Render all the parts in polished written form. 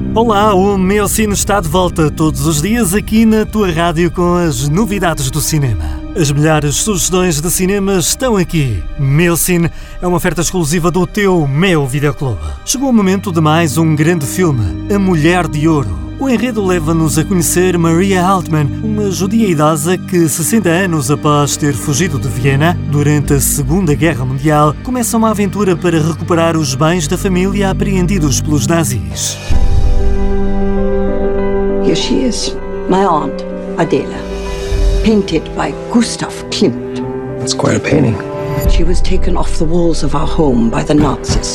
Olá, o Meu Cine está de volta todos os dias aqui na tua rádio com as novidades do cinema. As melhores sugestões de cinema estão aqui. Meu Cine é uma oferta exclusiva do teu Mel Videoclube. Chegou o momento de mais um grande filme, A Mulher de Ouro. O enredo leva-nos a conhecer Maria Altman, uma judia idosa que, 60 anos após ter fugido de Viena durante a Segunda Guerra Mundial, começa uma aventura para recuperar os bens da família apreendidos pelos nazis. Here she is, my aunt, Adela, painted by Gustav Klimt. That's quite a painting. She was taken off the walls of our home by the Nazis.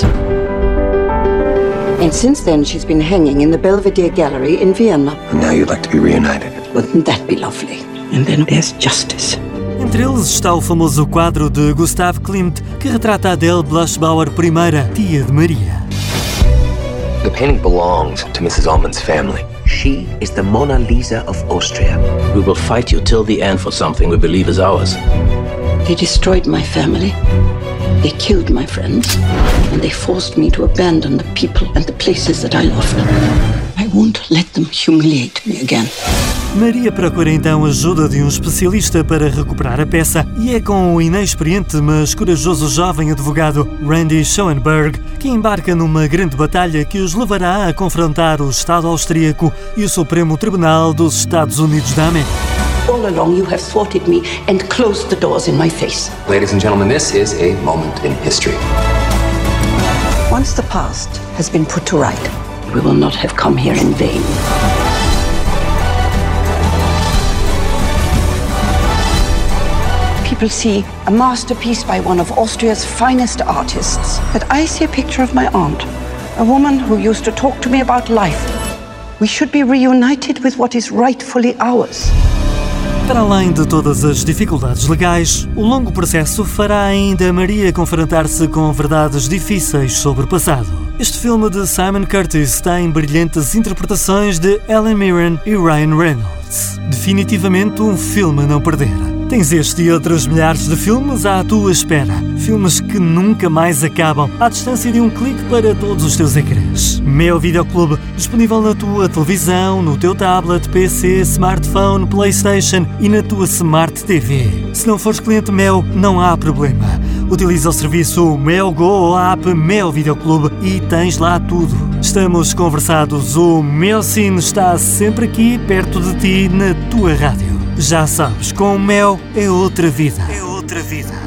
And since then, she's been hanging in the Belvedere Gallery in Vienna. And now you'd like to be reunited. Wouldn't that be lovely? And then there's justice. Entre eles está o famoso quadro de Gustav Klimt que retrata Adele Blushbauer I, tia de Maria. The painting belongs to Mrs. Altman's family. She is the Mona Lisa of Austria. We will fight you till the end for something we believe is ours. They destroyed my family. They killed my friends. And they forced me to abandon the people and the places that I loved. I won't let them humiliate me again. Maria procura então a ajuda de um especialista para recuperar a peça e é com o inexperiente mas corajoso jovem advogado Randy Schoenberg que embarca numa grande batalha que os levará a confrontar o Estado austríaco e o Supremo Tribunal dos Estados Unidos da América. All along you have thwarted me and closed the doors in my face. Ladies and gentlemen, this is a moment in history. Once the past has been put to right, we will not have come here in vain. People see a masterpiece by one of Austria's finest artists. But I see a picture of my aunt, a woman who used to talk to me about life. We should be reunited with what is rightfully ours. Para além de todas as dificuldades legais, o longo processo fará ainda Maria confrontar-se com verdades difíceis sobre o passado. Este filme de Simon Curtis tem brilhantes interpretações de Helen Mirren e Ryan Reynolds. Definitivamente um filme a não perder. Tens este e outros milhares de filmes à tua espera. Filmes que nunca mais acabam, à distância de um clique para todos os teus ecrãs. Mel Videoclube, disponível na tua televisão, no teu tablet, PC, smartphone, PlayStation e na tua Smart TV. Se não fores cliente Mel, não há problema. Utiliza o serviço Mel Go ou a app Mel Videoclube e tens lá tudo. Estamos conversados, o Meu Cine está sempre aqui, perto de ti, na tua rádio. Já sabes, com o Mel é outra vida. É outra vida.